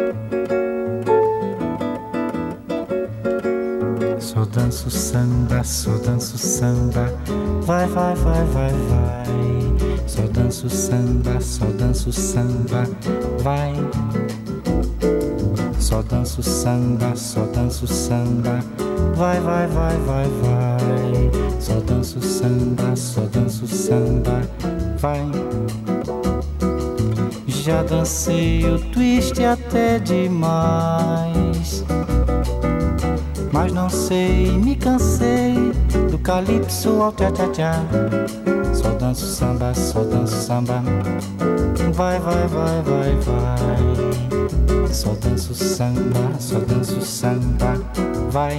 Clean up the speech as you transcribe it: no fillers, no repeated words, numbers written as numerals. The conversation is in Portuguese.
Só danço samba, vai, vai, vai, vai, vai. Só danço samba, vai. Só danço samba, vai, vai, vai, vai, vai. Só danço samba, vai. Já dancei o twist até demais, mas não sei, me cansei do calypso ao tchá-tchá-tchá. Só danço samba, vai, vai, vai, vai, vai. Só danço samba, vai.